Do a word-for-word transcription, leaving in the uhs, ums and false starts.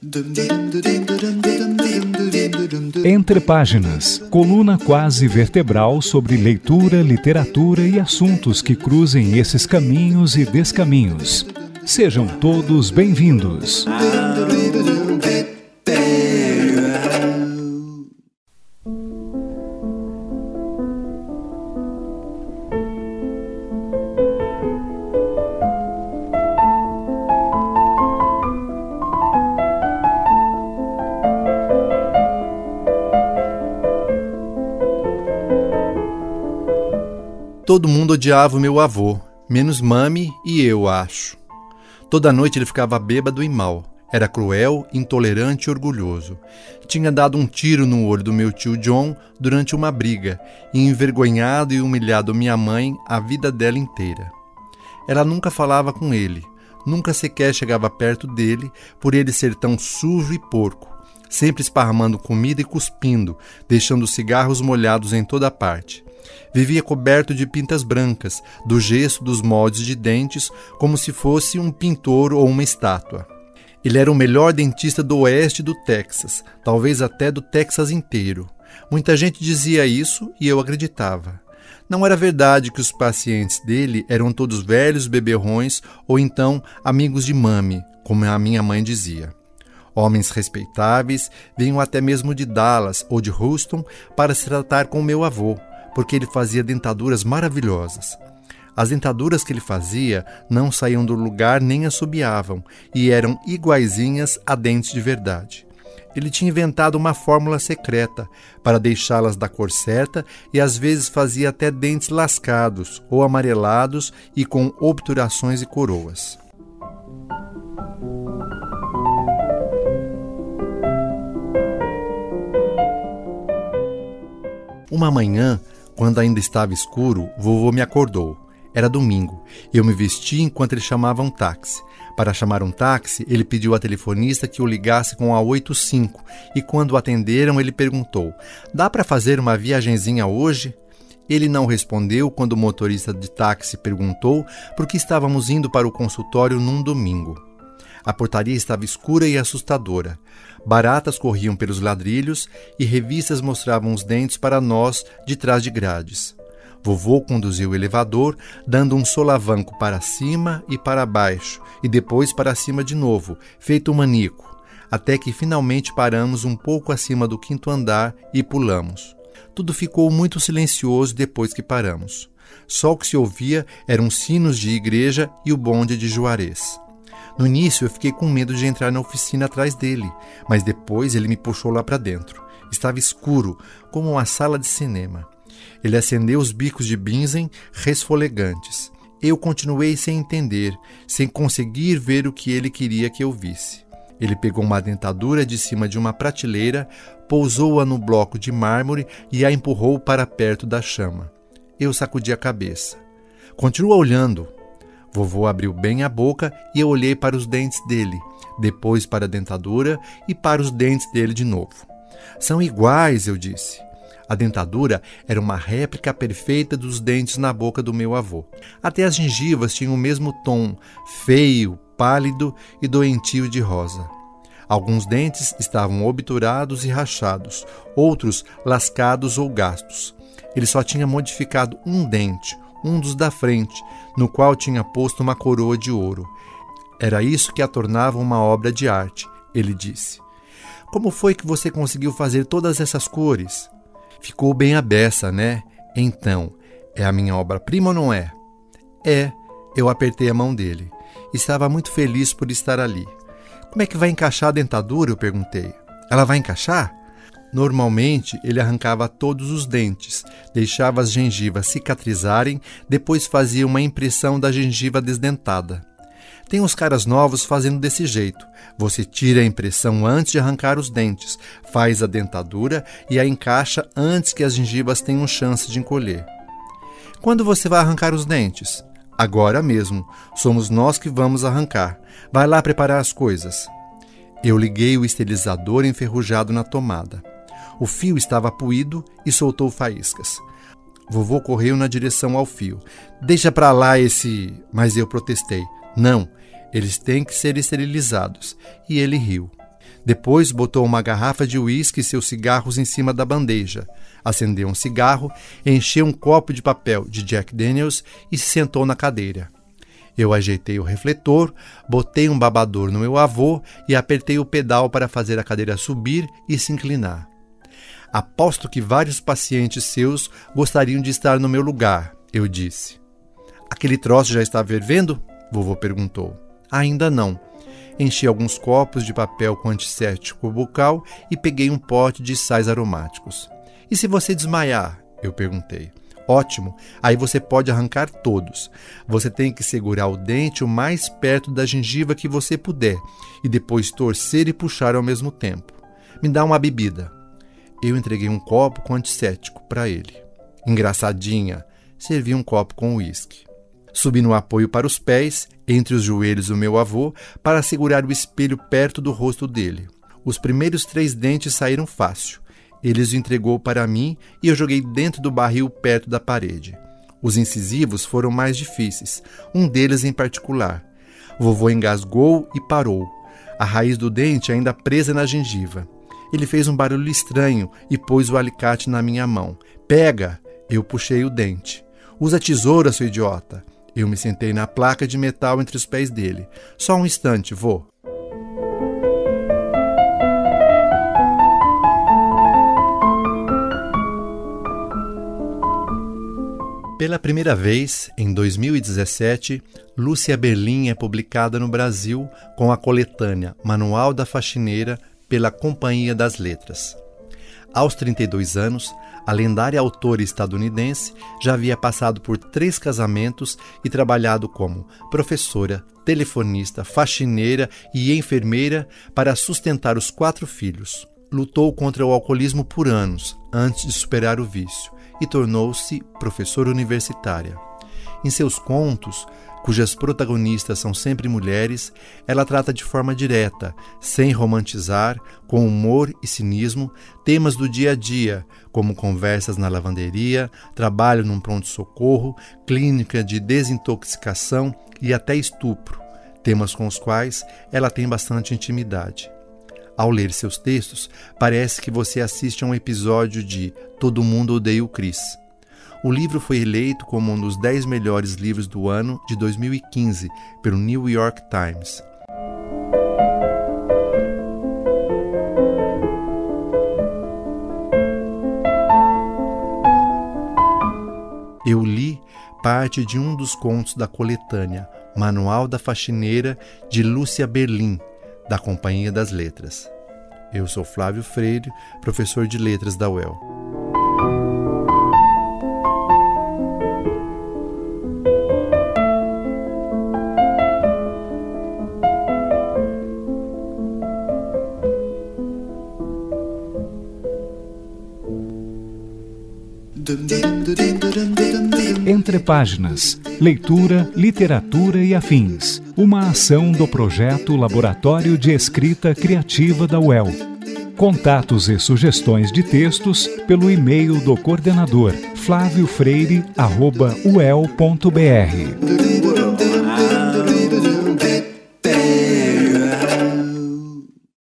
Entre Páginas, coluna quase vertebral sobre leitura, literatura e assuntos que cruzem esses caminhos e descaminhos. Sejam todos bem-vindos. Todo mundo odiava o meu avô, menos Mami e eu, acho. Toda noite ele ficava bêbado e mau. Era cruel, intolerante e orgulhoso. Tinha dado um tiro no olho do meu tio John durante uma briga e envergonhado e humilhado minha mãe a vida dela inteira. Ela nunca falava com ele, nunca sequer chegava perto dele por ele ser tão sujo e porco, sempre esparramando comida e cuspindo, deixando cigarros molhados em toda parte. Vivia coberto de pintas brancas, do gesso dos moldes de dentes, como se fosse um pintor ou uma estátua. Ele era o melhor dentista do oeste do Texas, talvez até do Texas inteiro. Muita gente dizia isso e eu acreditava. Não era verdade que os pacientes dele eram todos velhos beberrões ou então amigos de Mami, como a minha mãe dizia. Homens respeitáveis vinham até mesmo de Dallas ou de Houston para se tratar com meu avô, porque ele fazia dentaduras maravilhosas. As dentaduras que ele fazia não saíam do lugar nem assobiavam e eram iguaizinhas a dentes de verdade. Ele tinha inventado uma fórmula secreta para deixá-las da cor certa e às vezes fazia até dentes lascados ou amarelados e com obturações e coroas. Uma manhã, quando ainda estava escuro, vovô me acordou. Era domingo. Eu me vesti enquanto ele chamava um táxi. Para chamar um táxi, ele pediu à telefonista que o ligasse com a oitenta e cinco e quando o atenderam, ele perguntou: "Dá para fazer uma viagenzinha hoje?" Ele não respondeu quando o motorista de táxi perguntou por que estávamos indo para o consultório num domingo. A portaria estava escura e assustadora. Baratas corriam pelos ladrilhos e revistas mostravam os dentes para nós de trás de grades. Vovô conduziu o elevador, dando um solavanco para cima e para baixo, e depois para cima de novo, feito um maníaco, até que finalmente paramos um pouco acima do quinto andar e pulamos. Tudo ficou muito silencioso depois que paramos. Só o que se ouvia eram sinos de igreja e o bonde de Juarez. No início eu fiquei com medo de entrar na oficina atrás dele, mas depois ele me puxou lá para dentro. Estava escuro, como uma sala de cinema. Ele acendeu os bicos de Bunsen resfolegantes. Eu continuei sem entender, sem conseguir ver o que ele queria que eu visse. Ele pegou uma dentadura de cima de uma prateleira, pousou-a no bloco de mármore e a empurrou para perto da chama. Eu sacudi a cabeça. "Continua olhando." Vovô abriu bem a boca e eu olhei para os dentes dele, depois para a dentadura e para os dentes dele de novo. "São iguais", eu disse. A dentadura era uma réplica perfeita dos dentes na boca do meu avô. Até as gengivas tinham o mesmo tom, feio, pálido e doentio de rosa. Alguns dentes estavam obturados e rachados, outros lascados ou gastos. Ele só tinha modificado um dente, um dos da frente, no qual tinha posto uma coroa de ouro. Era isso que a tornava uma obra de arte, ele disse. "Como foi que você conseguiu fazer todas essas cores?" "Ficou bem a beça, né? Então, é a minha obra-prima ou não é?" "É." Eu apertei a mão dele. Estava muito feliz por estar ali. "Como é que vai encaixar a dentadura?" eu perguntei. "Ela vai encaixar?" Normalmente, ele arrancava todos os dentes, deixava as gengivas cicatrizarem, depois fazia uma impressão da gengiva desdentada. Tem uns caras novos fazendo desse jeito. Você tira a impressão antes de arrancar os dentes, faz a dentadura e a encaixa antes que as gengivas tenham chance de encolher. "Quando você vai arrancar os dentes?" "Agora mesmo. Somos nós que vamos arrancar. Vai lá preparar as coisas." Eu liguei o esterilizador enferrujado na tomada. O fio estava puído e soltou faíscas. Vovô correu na direção ao fio. "Deixa pra lá esse..." Mas eu protestei. "Não, eles têm que ser esterilizados." E ele riu. Depois botou uma garrafa de uísque e seus cigarros em cima da bandeja. Acendeu um cigarro, encheu um copo de papel de Jack Daniels e se sentou na cadeira. Eu ajeitei o refletor, botei um babador no meu avô e apertei o pedal para fazer a cadeira subir e se inclinar. Aposto que vários pacientes seus gostariam de estar no meu lugar, eu disse. Aquele troço já está fervendo? Vovô perguntou. Ainda não. Enchi alguns copos de papel com antisséptico bucal e peguei um pote de sais aromáticos. E se você desmaiar? Eu perguntei. Ótimo, aí você pode arrancar todos. Você tem que segurar o dente o mais perto da gengiva que você puder e depois torcer e puxar ao mesmo tempo. Me dá uma bebida. Eu entreguei um copo com antisséptico para ele. Engraçadinha, servi um copo com uísque. Subi no apoio para os pés, entre os joelhos do meu avô, para segurar o espelho perto do rosto dele. Os primeiros três dentes saíram fácil. Ele os entregou para mim e eu joguei dentro do barril perto da parede. Os incisivos foram mais difíceis, um deles em particular. Vovô engasgou e parou, a raiz do dente ainda presa na gengiva. Ele fez um barulho estranho e pôs o alicate na minha mão. Pega! Eu puxei o dente. Usa tesoura, seu idiota! Eu me sentei na placa de metal entre os pés dele. Só um instante, vô. Pela primeira vez, em dois mil e dezessete, Lúcia Berlim é publicada no Brasil com a coletânea Manual da Faxineira pela Companhia das Letras. Aos trinta e dois anos, a lendária autora estadunidense já havia passado por três casamentos e trabalhado como professora, telefonista, faxineira e enfermeira para sustentar os quatro filhos. Lutou contra o alcoolismo por anos, antes de superar o vício, e tornou-se professora universitária. Em seus contos, cujas protagonistas são sempre mulheres, ela trata de forma direta, sem romantizar, com humor e cinismo, temas do dia a dia, como conversas na lavanderia, trabalho num pronto-socorro, clínica de desintoxicação e até estupro, temas com os quais ela tem bastante intimidade. Ao ler seus textos, parece que você assiste a um episódio de Todo Mundo Odeia o Chris. O livro foi eleito como um dos dez melhores livros do ano de dois mil e quinze pelo New York Times. Eu li parte de um dos contos da coletânea Manual da Faxineira de Lúcia Berlim, da Companhia das Letras. Eu sou Flávio Freire, professor de letras da U E L. Entre Páginas, Leitura, Literatura e Afins. Uma ação do projeto Laboratório de Escrita Criativa da U E L. Contatos e sugestões de textos pelo e-mail do coordenador flávio freire arroba u e l ponto b r.